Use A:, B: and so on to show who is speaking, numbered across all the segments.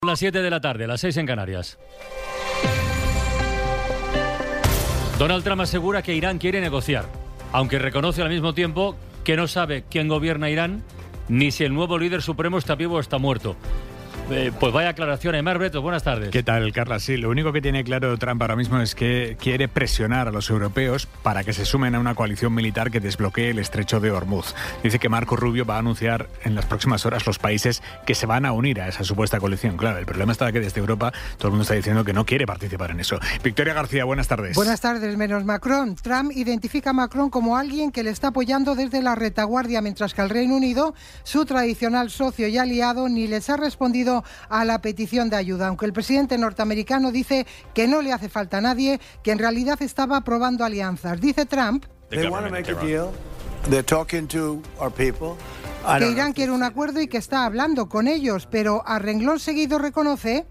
A: Las 7 de la tarde, las 6 en Canarias. Donald Trump asegura que Irán quiere negociar, aunque reconoce al mismo tiempo que no sabe quién gobierna Irán, ni si el nuevo líder supremo está vivo o está muerto. Pues vaya aclaración, Aimar Bretos, buenas tardes.
B: ¿Qué tal, Carla? Sí, lo único que tiene claro Trump ahora mismo es que quiere presionar a los europeos para que se sumen a una coalición militar que desbloquee el estrecho de Hormuz. Dice que Marco Rubio va a anunciar en las próximas horas los países que se van a unir a esa supuesta coalición. Claro, el problema está que desde Europa todo el mundo está diciendo que no quiere participar en eso. Victoria García, buenas tardes.
C: Buenas tardes, menos Macron. Trump identifica a Macron como alguien que le está apoyando desde la retaguardia, mientras que el Reino Unido, su tradicional socio y aliado, ni les ha respondido a la petición de ayuda, aunque el presidente norteamericano dice que no le hace falta a nadie, que en realidad estaba probando alianzas. Dice Trump que Irán quiere un acuerdo y que está hablando con ellos, pero a renglón seguido reconoce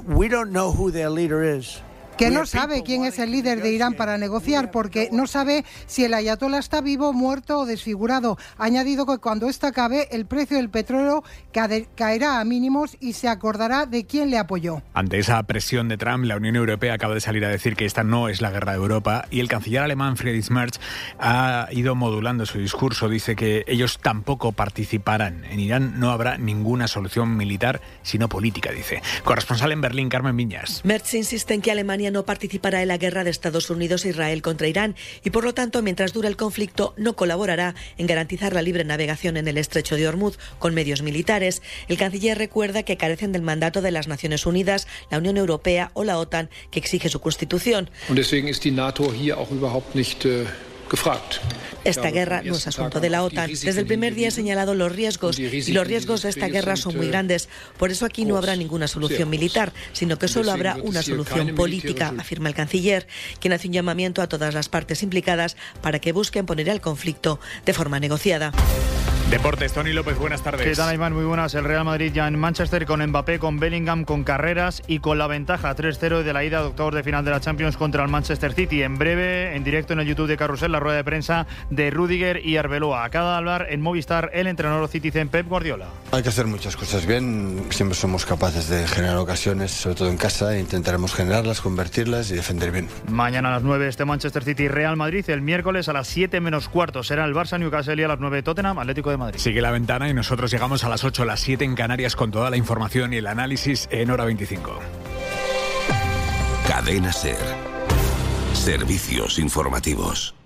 C: que no sabe quién es el líder de Irán para negociar, porque no sabe si el ayatolá está vivo, muerto o desfigurado. Ha añadido que cuando esto acabe, el precio del petróleo caerá a mínimos y se acordará de quién le apoyó.
B: Ante esa presión de Trump, la Unión Europea acaba de salir a decir que esta no es la guerra de Europa, y el canciller alemán Friedrich Merz ha ido modulando su discurso. Dice que ellos tampoco participarán. En Irán no habrá ninguna solución militar, sino política, dice. Corresponsal en Berlín, Carmen Viñas.
D: Merz insiste en que Alemania no participará en la guerra de Estados Unidos e Israel contra Irán y, por lo tanto, mientras dure el conflicto, no colaborará en garantizar la libre navegación en el estrecho de Hormuz con medios militares. El canciller recuerda que carecen del mandato de las Naciones Unidas, la Unión Europea o la OTAN, que exige su constitución. Esta guerra no es asunto de la OTAN. Desde el primer día he señalado los riesgos, y los riesgos de esta guerra son muy grandes. Por eso aquí no habrá ninguna solución militar, sino que solo habrá una solución política, afirma el canciller, quien hace un llamamiento a todas las partes implicadas para que busquen poner al conflicto de forma negociada.
B: Deportes, Tony López, buenas tardes.
E: ¿Qué tal, Aymar? Muy buenas. El Real Madrid ya en Manchester con Mbappé, con Bellingham, con Carreras y con la ventaja 3-0 de la ida de octavos de final de la Champions contra el Manchester City. En breve, en directo en el YouTube de Carrusel, la rueda de prensa de Rüdiger y Arbeloa. Acaba de hablar en Movistar el entrenador Citizen Pep Guardiola.
F: Hay que hacer muchas cosas bien. Siempre somos capaces de generar ocasiones, sobre todo en casa, e intentaremos generarlas, convertirlas y defender bien.
E: Mañana a las 9 este Manchester City Real Madrid. El miércoles a las 7 menos cuarto será el Barça Newcastle y a las 9 Tottenham Atlético de Madrid.
B: Sigue la ventana y nosotros llegamos a las 8, a las 7 en Canarias con toda la información y el análisis en Hora 25.
G: Cadena SER. Servicios informativos.